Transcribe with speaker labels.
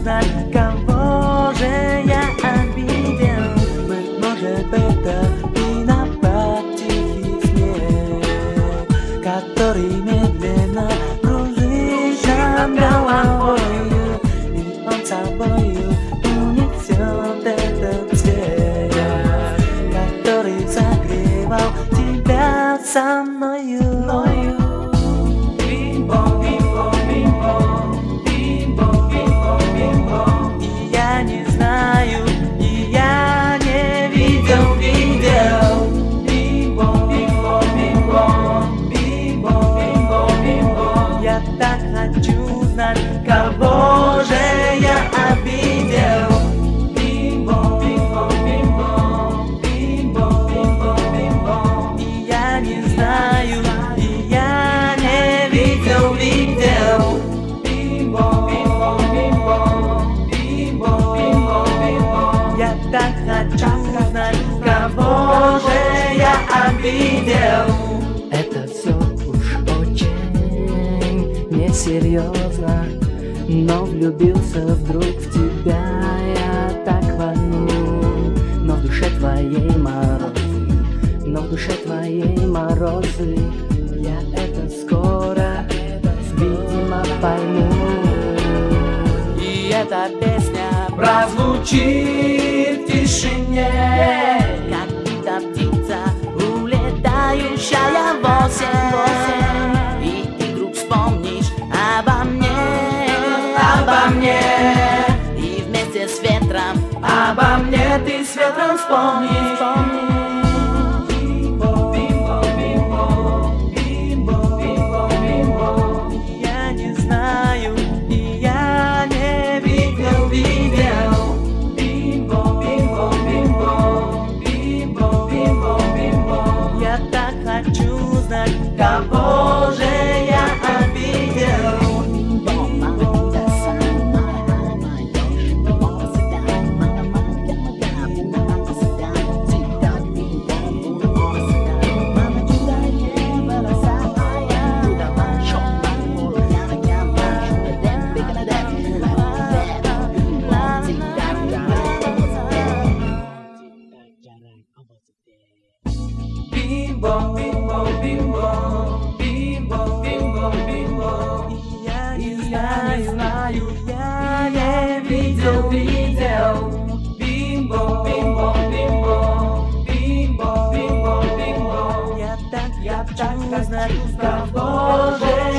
Speaker 1: узнать, кого же я обидел. Быть может, это виноват тихий снег, который медленно кружит над головою, и он собою унесет этот свет, который согревал тебя со мною. И я не знаю, и я не видел. Я так хочу знать, кого же я обидел. И я не знаю, и я не видел. Я так хочу знать, кого же я обидел.
Speaker 2: Это все уж очень несерьезно, но влюбился вдруг в тебя я так рванул. Но в душе твоей морозы, я это скоро, видимо, пойму.
Speaker 1: И эта песня прозвучит в тишине,
Speaker 2: Как будто птица, улетающая в осень. И ты вдруг вспомнишь обо мне, и вместе с ветром
Speaker 1: обо мне ты с ветром вспомнишь. Я не знаю, и я не видел. Я так хочу знать, кого же я обидел. Я не знаю, я не видел. Я так хочу знать, кого же